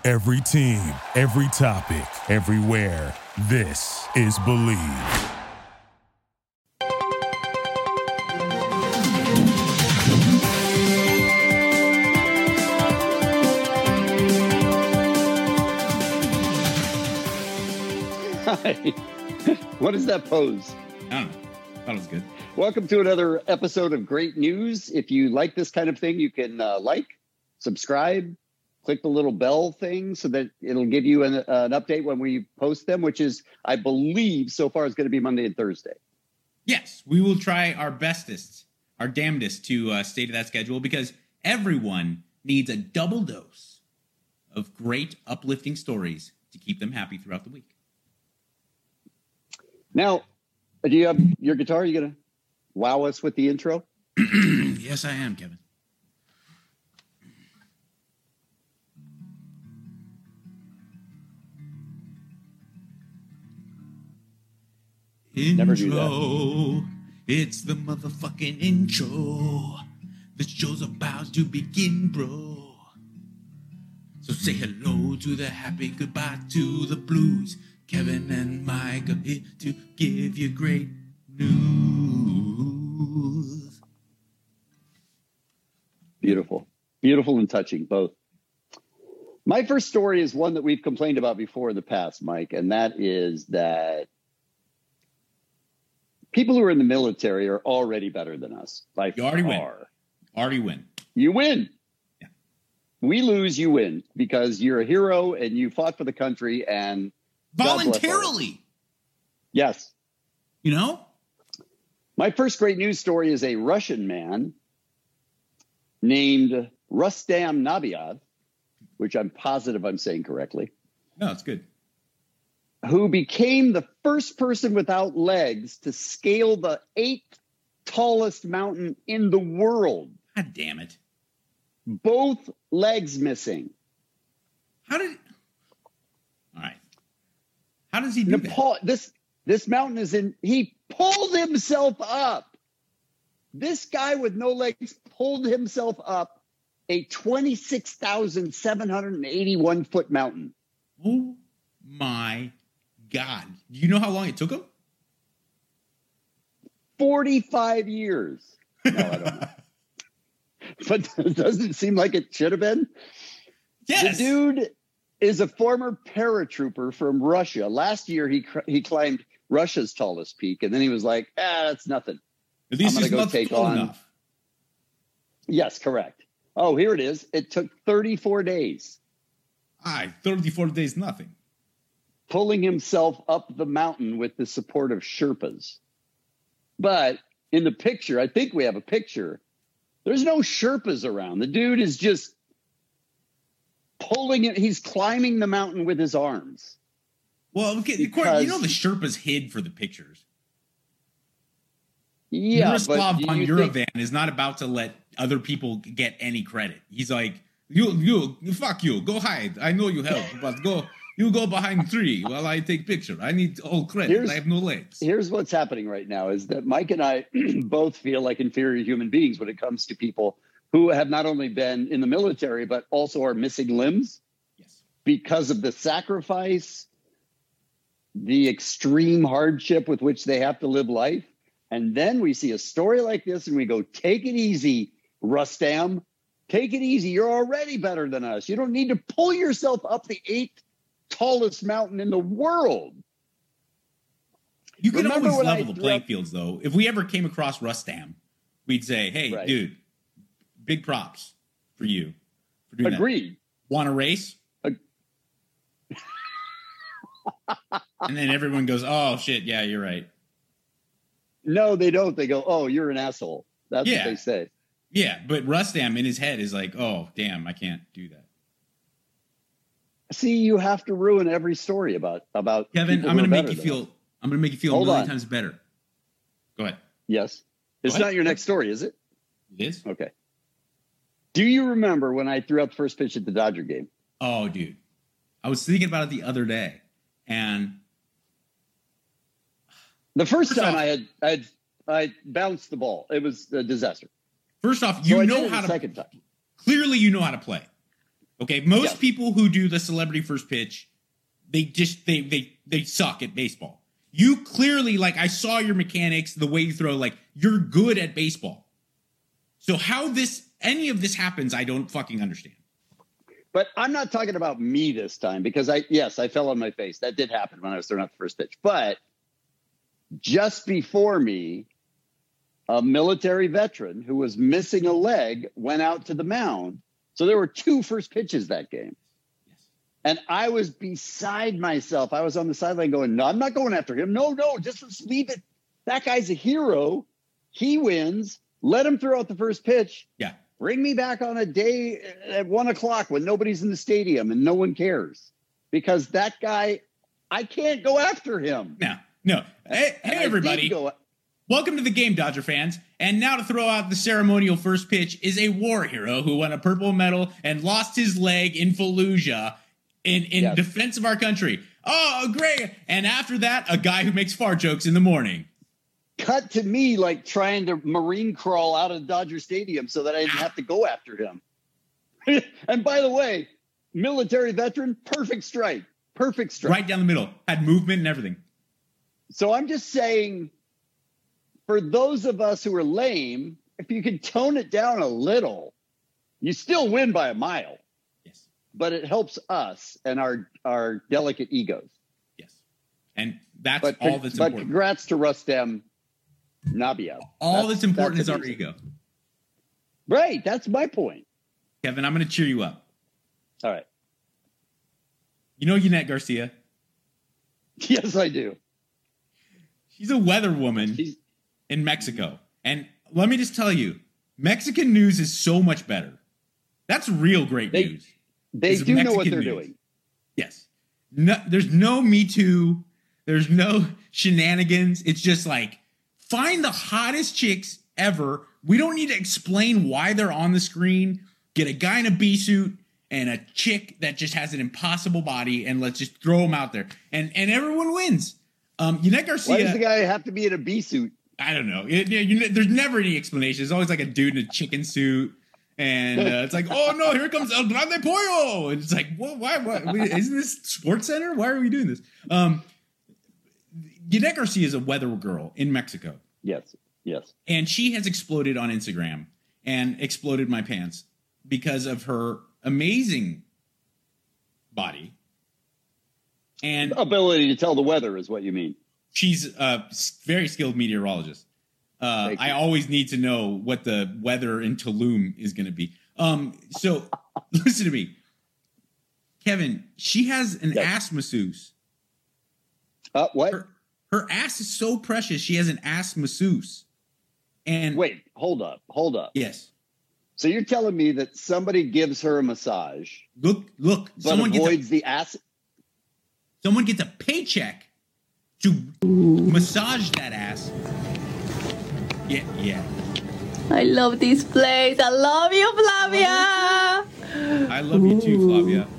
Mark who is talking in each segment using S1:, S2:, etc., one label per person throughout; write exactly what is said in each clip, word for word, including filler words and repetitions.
S1: Every team, every topic, everywhere. This is Believe.
S2: Hi. What is that pose?
S3: I don't know. That was good.
S2: Welcome to another episode of Great News. If you like this kind of thing, you can uh, like, subscribe, click the little bell thing so that it'll give you an, uh, an update when we post them, which is, I believe, so far is going to be Monday and Thursday.
S3: Yes, we will try our bestest, our damnedest to uh, stay to that schedule because everyone needs a double dose of great uplifting stories to keep them happy throughout the week.
S2: Now, do you have your guitar? Are you going to wow us with the intro?
S3: Yes, I am, Kevin.
S2: Never do
S3: Intro. It's the motherfucking intro. The show's about to begin, bro. So say hello to the happy, goodbye to the blues. Kevin and Mike are here to give you great news.
S2: Beautiful. Beautiful and touching, both. My first story is one that we've complained about before in the past, Mike, and that is that people who are in the military are already better than us by
S3: You already
S2: far.
S3: win. Already win.
S2: You win.
S3: Yeah.
S2: We lose, you win, because you're a hero and you fought for the country and God bless all.
S3: Voluntarily.
S2: Yes.
S3: You know?
S2: My first great news story is a Russian man named Rustam Nabiev, which I'm positive I'm saying correctly,
S3: No, it's good.
S2: who became the first person without legs to scale the eighth tallest mountain in the world.
S3: God damn it.
S2: Both legs missing.
S3: How did... All right. How does he do
S2: Nepal, this this mountain is in, he pulled himself up. This guy with no legs pulled himself up a twenty-six thousand seven hundred eighty-one foot mountain.
S3: that? Oh, my God. Do you know how long it took him?
S2: forty-five years. No, I don't know. But doesn't it seem like it should have been?
S3: Yes.
S2: The dude is a former paratrooper from Russia. Last year, he cr- he climbed Russia's tallest peak, and then he was like, ah, that's nothing.
S3: At least
S2: I'm
S3: he's
S2: gonna go
S3: not
S2: take
S3: tall
S2: on-
S3: enough.
S2: Yes, correct. Oh, here it is. It took thirty-four days.
S3: Aye, thirty-four days, nothing.
S2: Pulling himself up the mountain with the support of Sherpas. But in the picture, I think we have a picture, there's no Sherpas around. The dude is just pulling it. He's climbing the mountain with his arms.
S3: Well, okay,
S2: Because-
S3: you know the Sherpas hid for the pictures.
S2: Yeah,
S3: Miroslav
S2: but
S3: von
S2: you
S3: Uravan
S2: think,
S3: is not about to let other people get any credit. He's like, you, you, fuck you, go hide. I know you help, but go, you go behind tree while I take picture. I need all credit.
S2: Here's-
S3: I have no legs.
S2: here's what's happening right now is that Mike and I both feel like inferior human beings when it comes to people who have not only been in the military, but also are missing limbs
S3: Yes.
S2: because of the sacrifice, the extreme hardship with which they have to live life. And then we see a story like this and we go, take it easy, Rustam. Take it easy. You're already better than us. You don't need to pull yourself up the eighth tallest mountain in the world.
S3: You can
S2: Remember
S3: always
S2: when I
S3: level the
S2: threw
S3: playing
S2: up-
S3: fields, though. If we ever came across Rustam, we'd say, hey,
S2: Right.
S3: dude, big props for you for doing
S2: Agreed.
S3: that. Want a race?
S2: Ag-
S3: And then everyone goes, oh, shit, yeah, you're right.
S2: No, they don't. They go, oh, you're an asshole. That's
S3: Yeah.
S2: what they say.
S3: Yeah, but Rustam in his head is like, oh, damn, I can't do that.
S2: See, you have to ruin every story about about
S3: Kevin,
S2: people
S3: I'm
S2: who
S3: going to
S2: are
S3: make
S2: better
S3: you
S2: than
S3: feel,
S2: us.
S3: I'm going to make you feel
S2: Hold
S3: a million
S2: on.
S3: times better. Go ahead.
S2: Yes. It's
S3: What?
S2: not your next story, is it?
S3: It is?
S2: Okay. Do you remember when I threw out the first pitch at the Dodger game?
S3: Oh, dude. I was thinking about it the other day, and
S2: The first,
S3: First
S2: time
S3: off-
S2: I had I had I bounced the ball. It was a disaster.
S3: first off,
S2: So
S3: you
S2: I did
S3: know
S2: it
S3: how
S2: the
S3: to
S2: second time.
S3: clearly you know how to play. Okay, most
S2: Yes.
S3: people who do the celebrity first pitch, they just they they they suck at baseball. You clearly, like, I saw your mechanics, the way you throw, like, you're good at baseball. So how this any of this happens, I don't fucking understand.
S2: But I'm not talking about me this time because I, yes, I fell on my face. That did happen when I was throwing out the first pitch. But just before me, a military veteran who was missing a leg went out to the mound. So there were two first pitches that game. And I was beside myself. I was on the sideline going, no, I'm not going after him. No, no, just leave it. That guy's a hero. He wins. Let him throw out the first pitch.
S3: Yeah.
S2: Bring me back on a day at one o'clock when nobody's in the stadium and no one cares. Because that guy, I can't go after him.
S3: No, no. Hey, hey everybody.
S2: Go,
S3: Welcome to the game, Dodger fans. And now to throw out the ceremonial first pitch is a war hero who won a purple medal and lost his leg in Fallujah in, in
S2: Yes.
S3: defense of our country. Oh, great. And after that, a guy who makes fart jokes in the morning.
S2: cut to me like trying to marine crawl out of Dodger Stadium so that I didn't have to go after him. And by the way, military veteran, perfect strike. Perfect strike.
S3: Right down the middle. Had movement and everything.
S2: So I'm just saying, for those of us who are lame, if you can tone it down a little, you still win by a mile.
S3: Yes.
S2: But it helps us and our, our delicate egos.
S3: Yes. And that's
S2: But,
S3: all that's
S2: but
S3: important.
S2: congrats to Rustem Nabiev.
S3: All that's, important is our
S2: amazing.
S3: ego.
S2: Right. That's my point.
S3: Kevin, I'm going to cheer you up.
S2: All right.
S3: You know Yannette Garcia?
S2: Yes, I do.
S3: She's a weather woman
S2: She's,
S3: in Mexico. And let me just tell you, Mexican news is so much better. That's real great
S2: They-
S3: news.
S2: they
S3: It's
S2: do know what
S3: Mexican
S2: they're
S3: news.
S2: doing.
S3: Yes. No, there's no Me Too. There's no shenanigans. It's just like, find the hottest chicks ever. We don't need to explain why they're on the screen. Get a guy in a bee suit and a chick that just has an impossible body, and let's just throw them out there. And and everyone wins. Um, Yannette Garcia.
S2: Why does the guy have to be in a bee suit?
S3: I don't know. It, you, you, there's never any explanation. It's always like a dude in a chicken suit. And uh, it's like, oh no, here comes El Grande Pollo. And it's like, what, why, why, isn't this Sports Center? Why are we doing this? Um, Yannette Garcia is a weather girl in Mexico.
S2: Yes, yes.
S3: And she has exploded on Instagram and exploded my pants because of her amazing body. And
S2: Ability to tell the weather is what you mean.
S3: she's a s- very skilled meteorologist. Uh,
S2: Thank
S3: I
S2: you.
S3: always need to know what the weather in Tulum is going to be. Um, so listen to me, Kevin. She has an
S2: Yes.
S3: ass masseuse.
S2: Uh, what?
S3: Her, her ass is so precious. She has an ass masseuse. And
S2: Wait, hold up, hold up.
S3: yes,
S2: So you're telling me that somebody gives her a massage,
S3: look, look.
S2: but
S3: Someone gets a,
S2: avoids the ass?
S3: someone gets a paycheck to massage that ass. Yeah, yeah.
S4: I love this place. I love you, Flavia.
S3: I love you too, Flavia.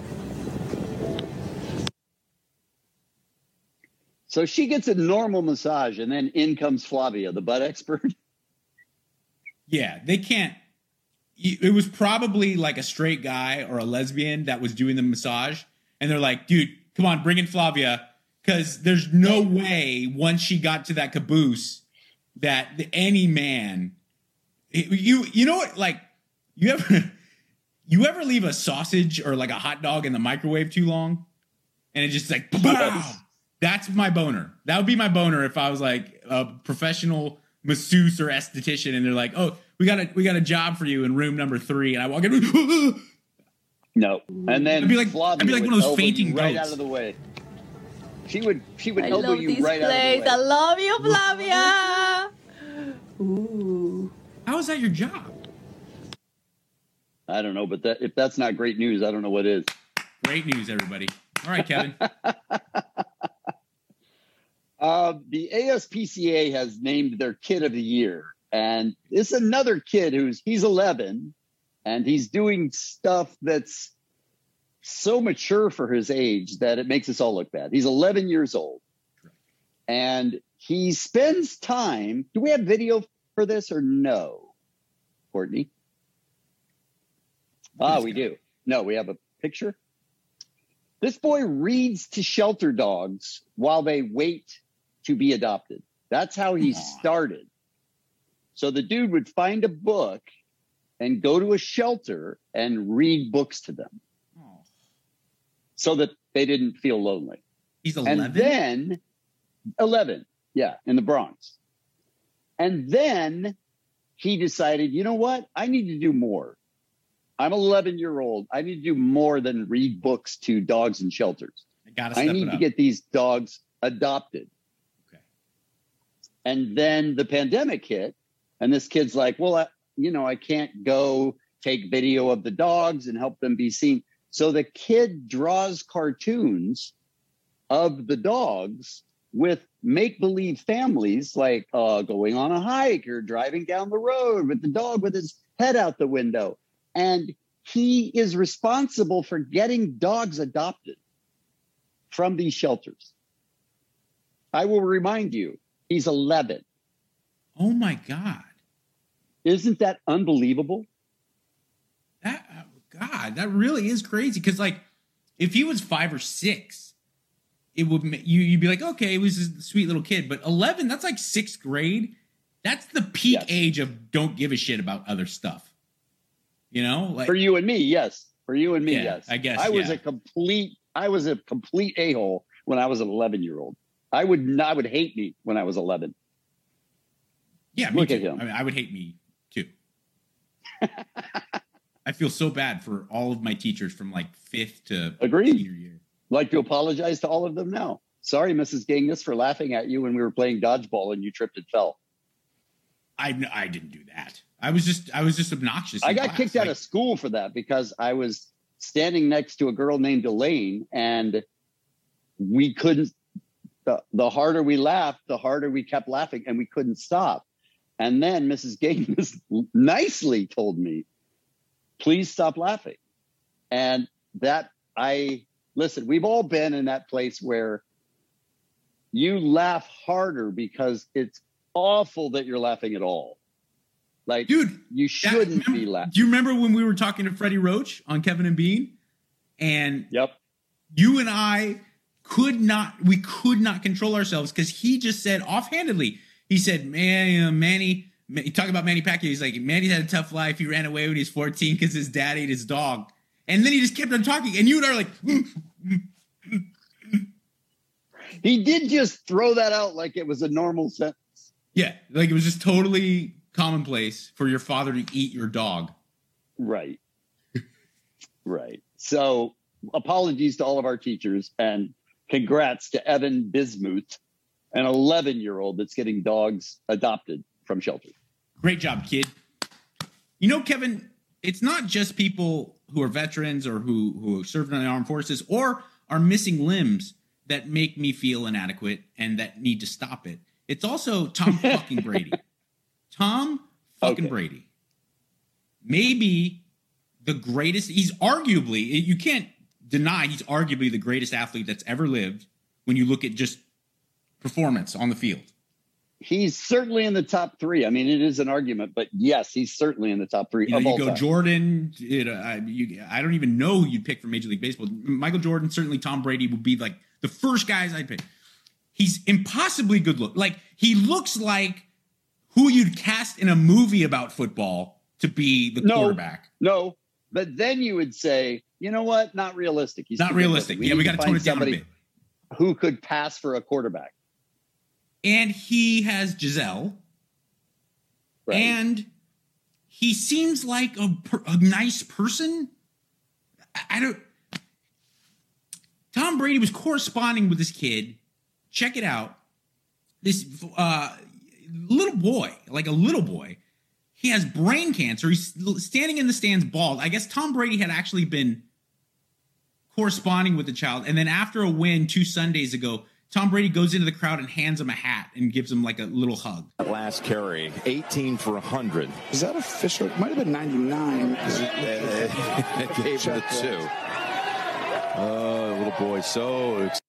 S2: So she gets a normal massage, and then in comes Flavia, the butt expert.
S3: Yeah, they can't. It was probably like a straight guy or a lesbian that was doing the massage. And they're like, dude, come on, bring in Flavia. Because there's no way once she got to that caboose that the, any man, you you know what, like, you ever, you ever leave a sausage or like a hot dog in the microwave too long? And it just like, pow! That's my boner. That would be my boner if I was like a professional masseuse or esthetician, and they're like, "Oh, we got a we got a job for you in room number three," and I walk in.
S2: No, and then
S3: I'd be like-
S2: Flavia
S3: I'd be like
S2: would
S3: one of those
S2: elbow you
S3: fainting
S2: right
S3: goats.
S2: out of the way. She would she would
S4: I
S2: elbow
S4: love
S2: you
S4: this
S2: right
S4: place. I
S2: out of the way.
S4: love you, Flavia. Ooh.
S3: How is that your job?
S2: I don't know, but that, if that's not great news, I don't know what is.
S3: Great news, everybody. All right, Kevin.
S2: Uh, the A S P C A has named their kid of the year, and it's another kid who's he's eleven, and he's doing stuff that's so mature for his age that it makes us all look bad. He's eleven years old, and he spends time. Do we have video for this or no, Courtney? Ah, we do. No, we have a picture. This boy reads to shelter dogs while they wait to be adopted. That's how he started. So the dude would find a book and go to a shelter and read books to them oh. so that they didn't feel lonely.
S3: He's eleven?
S2: And then, eleven, yeah, in the Bronx. And then he decided, you know what? I need to do more. I'm eleven year old. I need to do more than read books to dogs in shelters.
S3: I gotta
S2: I
S3: step
S2: need
S3: it
S2: to
S3: up.
S2: get these dogs adopted.
S3: Okay.
S2: And then the pandemic hit, and this kid's like, well, I, you know, I can't go take video of the dogs and help them be seen. So the kid draws cartoons of the dogs with make-believe families, like uh, going on a hike or driving down the road with the dog with his head out the window. And he is responsible for getting dogs adopted from these shelters. I will remind you, he's eleven.
S3: Oh my God.
S2: Isn't that unbelievable?
S3: That oh God, that really is crazy. Because like, if he was five or six, it would you you'd be like, okay, he was a sweet little kid. But eleven, that's like sixth grade. That's the peak yes. age of don't give a shit about other stuff. You know, like
S2: for you and me, yes. For you and me,
S3: yeah,
S2: yes.
S3: I guess
S2: I was
S3: yeah.
S2: a complete. I was a complete a-hole when I was an eleven-year-old. I would not. I would hate me when I was eleven.
S3: Yeah, me
S2: look
S3: too.
S2: at him.
S3: I mean, I would hate me too. I feel so bad for all of my teachers from like fifth to
S2: Agreed.
S3: senior year.
S2: Like to apologize to all of them now. Sorry, Missus Genghis, for laughing at you when we were playing dodgeball and you tripped and fell.
S3: I I didn't do that. I was just I was just obnoxious.
S2: I got
S3: class.
S2: kicked
S3: like,
S2: out of school for that because I was standing next to a girl named Elaine, and we couldn't. The, the harder we laughed, the harder we kept laughing, and we couldn't stop. And then Missus Genghis nicely told me, "Please stop laughing." And that I listen. We've all been in that place where you laugh harder because it's awful that you're laughing at all. Like,
S3: dude,
S2: you shouldn't
S3: that,
S2: be laughing.
S3: Do you remember when we were talking to Freddie Roach on Kevin and Bean? And
S2: yep,
S3: you and I could not, we could not control ourselves because he just said offhandedly, he said, man, you know, Manny, he talked about Manny Pacquiao. He's like, Manny had a tough life. He ran away when he was fourteen because his dad ate his dog. And then he just kept on talking. And you and I are like,
S2: he did just throw that out like it was a normal sentence.
S3: Yeah, like it was just totally commonplace for your father to eat your dog.
S2: Right. Right. So apologies to all of our teachers and congrats to Evan Bismuth, an eleven-year-old that's getting dogs adopted from shelter.
S3: Great job, kid. You know, Kevin, it's not just people who are veterans or who, who served in the armed forces or are missing limbs that make me feel inadequate and that need to stop it. It's also Tom fucking Brady. Tom fucking okay. Brady. Maybe the greatest. He's arguably, you can't deny he's arguably the greatest athlete that's ever lived when you look at just performance on the field.
S2: He's certainly in the top three. I mean, it is an argument, but yes, he's certainly in the top three.
S3: You, know,
S2: of
S3: you
S2: all
S3: go
S2: time. Jordan.
S3: It, uh, you, I don't even know who you'd pick for Major League Baseball. Michael Jordan, certainly Tom Brady would be like the first guys I'd pick. He's impossibly good look. Like, he looks like who you'd cast in a movie about football to be the
S2: no,
S3: quarterback.
S2: No, but then you would say, you know what? Not realistic. He's
S3: not realistic. We yeah, we got to tone it down a bit.
S2: Who could pass for a quarterback?
S3: And he has Giselle. Right. And he seems like a, a nice person. I, I don't. Tom Brady was corresponding with this kid. Check it out. This uh, little boy, like a little boy, he has brain cancer. He's standing in the stands bald. I guess Tom Brady had actually been corresponding with the child. And then after a win two Sundays ago, Tom Brady goes into the crowd and hands him a hat and gives him like a little hug.
S5: That last carry, eighteen for one hundred.
S6: Is that official? It might have been ninety-nine.
S5: It gave him the two. Oh, little boy, so excited.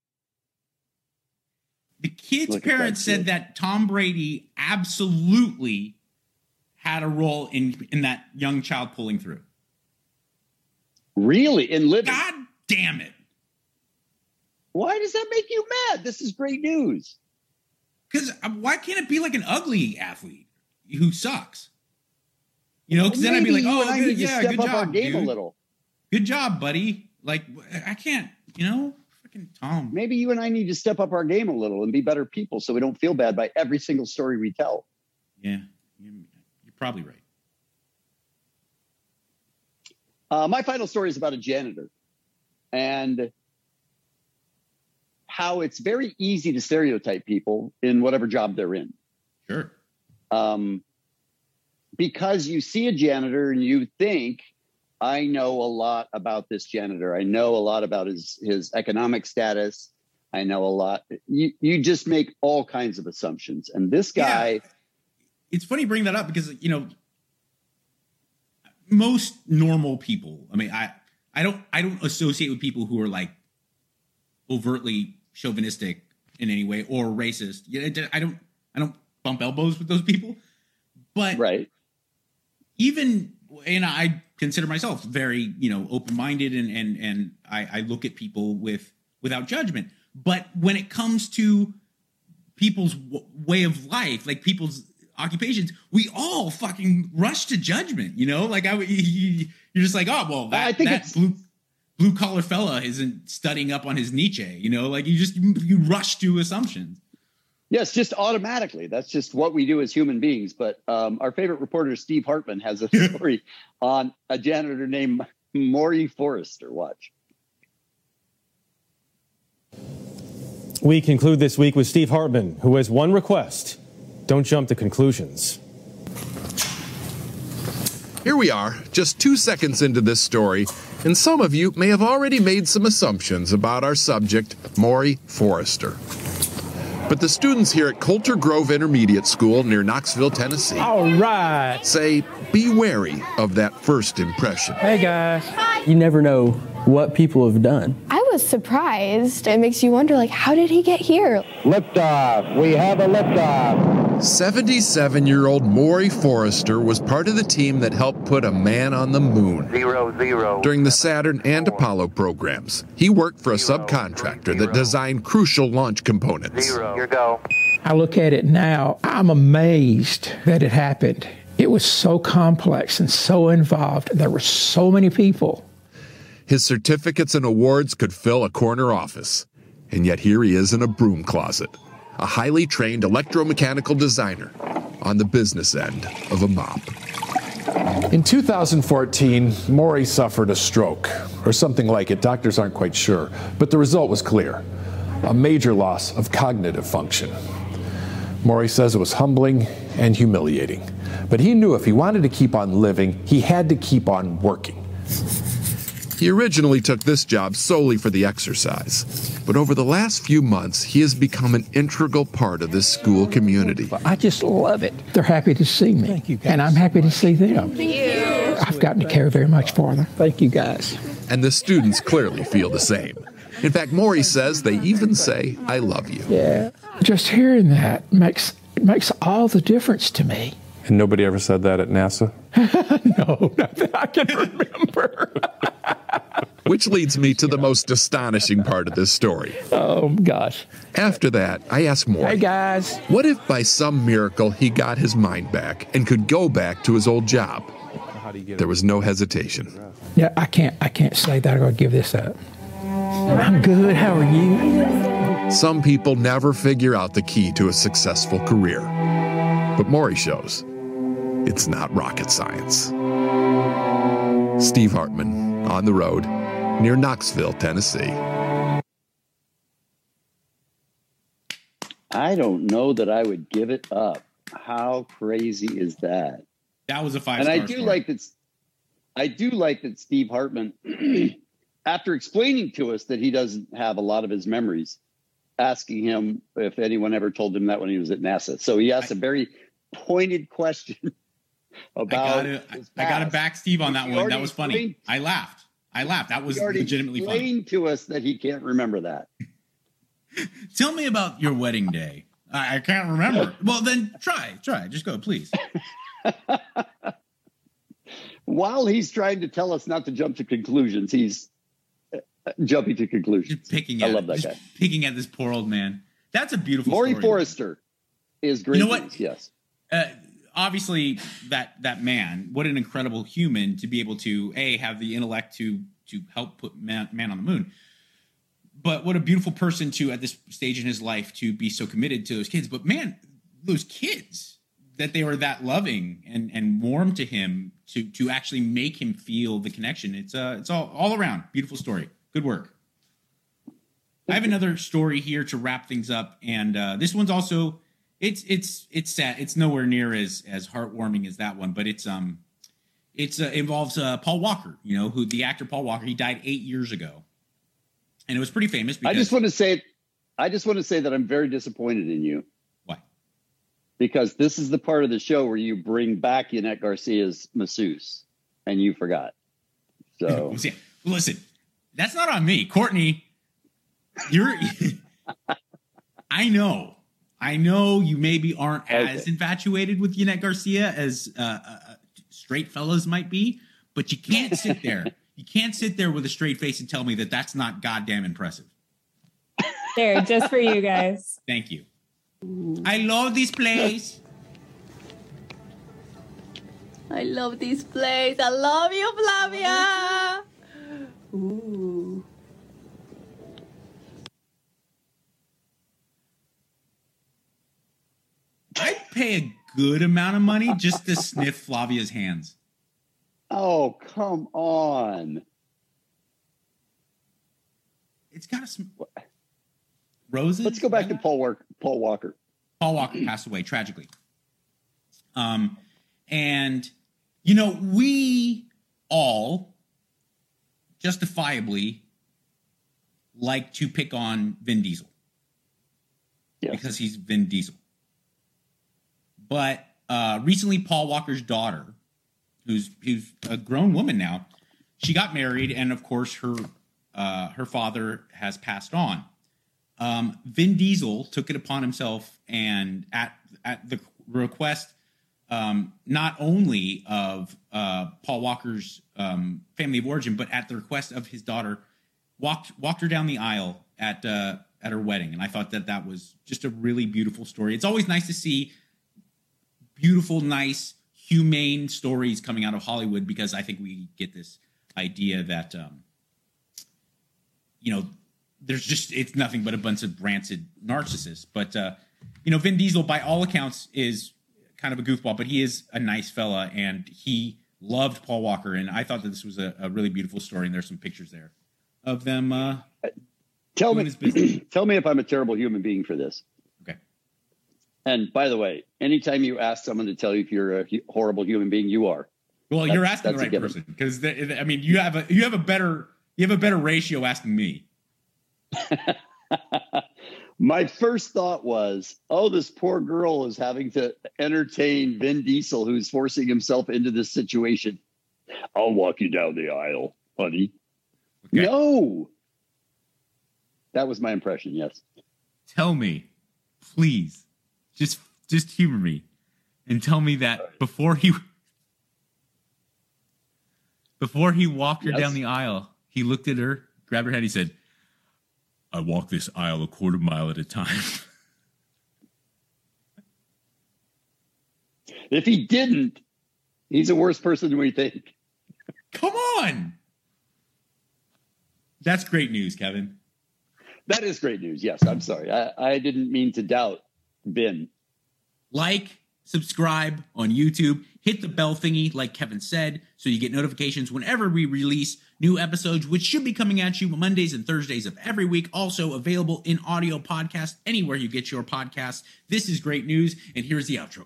S3: The kid's Look parents that kid. said that Tom Brady absolutely had a role in, in that young child pulling through.
S2: Really? In living?
S3: God damn it.
S2: Why does that make you mad? This is great news.
S3: Because why can't it be like an ugly athlete who sucks? You know, because
S2: well,
S3: then I'd be like,
S2: you
S3: oh,
S2: and I
S3: good,
S2: need to
S3: yeah,
S2: step
S3: good
S2: up
S3: job,
S2: our game
S3: dude.
S2: a little.
S3: Good job, buddy. Like, I can't, you know, freaking Tom.
S2: Maybe you and I need to step up our game a little and be better people so we don't feel bad by every single story we tell.
S3: Yeah, you're probably right.
S2: Uh, my final story is about a janitor and how it's very easy to stereotype people in whatever job they're in.
S3: Sure.
S2: Um, because you see a janitor and you think, I know a lot about this janitor. I know a lot about his, his economic status. I know a lot. You, you just make all kinds of assumptions. And this guy...
S3: Yeah. It's funny you bring that up because, you know, most normal people, I mean, I, I don't, I don't associate with people who are like overtly chauvinistic in any way or racist. I don't, I don't bump elbows with those people, but
S2: right.
S3: Even, and I consider myself very, you know, open-minded and, and, and I, I look at people with, without judgment. But when it comes to people's w- way of life, like people's occupations, we all fucking rush to judgment, you know, like I, you, you're just like, oh, well, that,
S2: I think
S3: that
S2: it's...
S3: blue, blue collar fella isn't studying up on his Nietzsche, you know, like you just, you rush to assumptions.
S2: Yes, just automatically. That's just what we do as human beings. But um, our favorite reporter, Steve Hartman, has a story on a janitor named Maury Forrester. Watch.
S7: We conclude this week with Steve Hartman, who has one request. Don't jump to conclusions.
S8: Here we are, just two seconds into this story, and some of you may have already made some assumptions about our subject, Maury Forrester. But the students here at Coulter Grove Intermediate School near Knoxville, Tennessee,
S9: all right,
S8: say be wary of that first impression.
S9: Hey guys.
S10: Hi. You never know what people have done.
S11: I was surprised. It makes you wonder, like, how did he get here?
S12: Liftoff. We have a liftoff.
S8: seventy-seven-year-old Maury Forrester was part of the team that helped put a man on the moon.
S12: Zero, zero.
S8: During the Saturn and Apollo programs, he worked for a
S12: Zero,
S8: subcontractor
S12: zero.
S8: that designed crucial launch components.
S12: Zero. Here go.
S9: I look at it now, I'm amazed that it happened. It was so complex and so involved. There were so many people.
S8: His certificates and awards could fill a corner office. And yet here he is in a broom closet, a highly trained electromechanical designer on the business end of a mop.
S13: In two thousand fourteen, Maury suffered a stroke, or something like it. Doctors aren't quite sure, but the result was clear. A major loss of cognitive function. Maury says it was humbling and humiliating, but he knew if he wanted to keep on living, he had to keep on working.
S8: He originally took this job solely for the exercise, but over the last few months, he has become an integral part of this school community.
S9: I just love it. They're happy to see me, Thank you guys. And I'm happy to see them. Thank you. I've gotten to care very much for them. Thank you, guys.
S8: And the students clearly feel the same. In fact, Maury says they even say, I love you.
S9: Yeah, just hearing that makes makes all the difference to me.
S13: And nobody ever said that at NASA?
S9: No, not that I can remember.
S8: Which leads me to the most astonishing part of this story.
S9: Oh, gosh.
S8: After that, I asked Maury,
S9: hey, guys.
S8: What if by some miracle he got his mind back and could go back to his old job? There was no hesitation.
S9: Yeah, I can't, I can't say that. I'm going to give this up. I'm good. How are you?
S8: Some people never figure out the key to a successful career. But Maury shows it's not rocket science. Steve Hartman, on the road, near Knoxville, Tennessee.
S2: I don't know that I would give it up. How crazy is that?
S3: That was a five.
S2: And I do story. like that. I do like that Steve Hartman, after explaining to us that he doesn't have a lot of his memories, asking him if anyone ever told him that when he was at NASA. So he asked I, a very pointed question about.
S3: I gotta, I gotta back Steve on that one. That was funny. I laughed. I laughed. That was legitimately funny.
S2: Explained to us that he can't remember that.
S3: Tell me about your wedding day. I, I can't remember. Well, then try, try. Just go, please.
S2: while he's trying to tell us not to jump to conclusions, he's jumping to conclusions.
S3: Just picking
S2: I
S3: at,
S2: love that
S3: just
S2: guy.
S3: Picking at this poor old man. That's a beautiful
S2: Maury
S3: story.
S2: Forrester is great.
S3: You know what?
S2: News, yes.
S3: Uh, obviously, that that man, what an incredible human to be able to a have the intellect to to help put man, man on the moon. But what a beautiful person to at this stage in his life to be so committed to those kids. But man, those kids that they were that loving and and warm to him to to actually make him feel the connection. It's uh it's all all around beautiful story. Good work. I have another story here to wrap things up, and uh, this one's also it's it's it's sad. It's nowhere near as as heartwarming as that one, but it's um it's uh, involves uh, Paul Walker. You know, who the actor Paul Walker. He died eight years ago, and it was pretty famous. Because,
S2: I just want to say, I just want to say that I'm very disappointed in you.
S3: Why?
S2: Because this is the part of the show where you bring back Yannette Garcia's masseuse, and you forgot. So
S3: listen, that's not on me, Courtney. You're. I know, I know. You maybe aren't
S2: okay.
S3: as infatuated with Yannette Garcia as uh, uh, straight fellas might be, but you can't sit there. You can't sit there with a straight face and tell me that that's not goddamn impressive.
S14: There, just for you guys.
S3: Thank you. I love this place.
S4: I love this place. I love you, Flavia. Ooh.
S3: I'd pay a good amount of money just to sniff Flavia's hands.
S2: Oh, come on.
S3: It's got a sm- roses.
S2: Let's go back to Paul Walker. Paul Walker.
S3: Paul Walker passed away tragically. Um, and you know, we all justifiably like to pick on Vin Diesel.
S2: Yes.
S3: Because he's Vin Diesel. But uh, recently, Paul Walker's daughter, who's who's a grown woman now, she got married, and of course, her uh, her father has passed on. Um, Vin Diesel took it upon himself, and at at the request um, not only of uh, Paul Walker's um, family of origin, but at the request of his daughter, walked walked her down the aisle at uh, at her wedding, and I thought that that was just a really beautiful story. It's always nice to see beautiful, nice, humane stories coming out of Hollywood, because I think we get this idea that, um, you know, there's just, it's nothing but a bunch of rancid narcissists. But, uh, you know, Vin Diesel, by all accounts, is kind of a goofball, but he is a nice fella, and he loved Paul Walker. And I thought that this was a, a really beautiful story, and there's some pictures there of them. Uh,
S2: tell me, tell me if I'm a terrible human being for this.
S3: Okay.
S2: And by the way, anytime you ask someone to tell you if you're a hu- horrible human being, you are.
S3: Well,
S2: that's,
S3: you're asking the right person, because I mean, you have a you have a better you have a better ratio asking me.
S2: My first thought was, oh, this poor girl is having to entertain Vin Diesel, who's forcing himself into this situation. I'll walk you down the aisle, honey. Okay. No. That was my impression, yes.
S3: Tell me, please, just just humor me and tell me that before he before he walked her yes. down the aisle, he looked at her, grabbed her hand, he said, I walk this aisle a quarter mile at a time.
S2: If he didn't, he's a worse person than we think.
S3: Come on. That's great news, Kevin.
S2: That is great news. Yes, I'm sorry. I, I didn't mean to doubt Ben.
S3: Like, subscribe on YouTube, hit the bell thingy like Kevin said, so you get notifications whenever we release new episodes, which should be coming at you Mondays and Thursdays of every week. Also available in audio podcast anywhere you get your podcasts. This is great news, and here's the outro.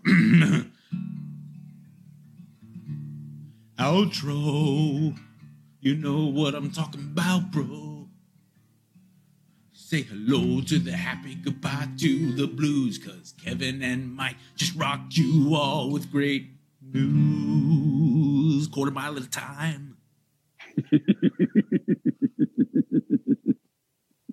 S3: Outro. You know what I'm talking about, bro. Say hello to the happy, goodbye to the blues, cause Kevin and Mike just rocked you all with great news. Quarter mile at a time.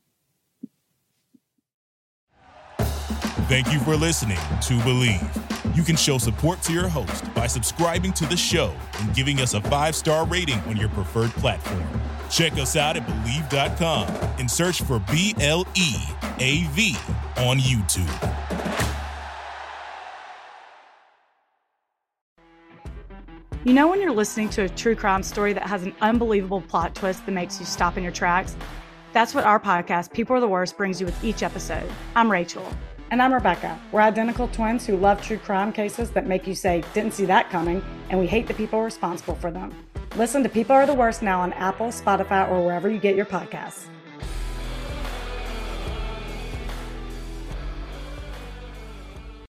S1: Thank you for listening to Believe. You can show support to your host by subscribing to the show and giving us a five-star rating on your preferred platform. Check us out at Believe dot com and search for B L E A V on YouTube.
S15: You know when you're listening to a true crime story that has an unbelievable plot twist that makes you stop in your tracks? That's what our podcast, People Are the Worst, brings you with each episode. I'm Rachel.
S16: And I'm Rebecca. We're identical twins who love true crime cases that make you say, didn't see that coming, and we hate the people responsible for them. Listen to People Are the Worst now on Apple, Spotify, or wherever you get your podcasts.